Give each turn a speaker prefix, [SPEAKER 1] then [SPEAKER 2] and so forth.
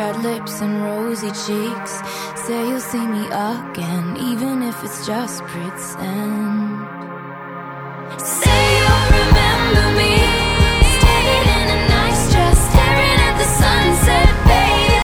[SPEAKER 1] red lips and rosy cheeks. Say you'll see me again, even if it's just pretend. Say you'll remember me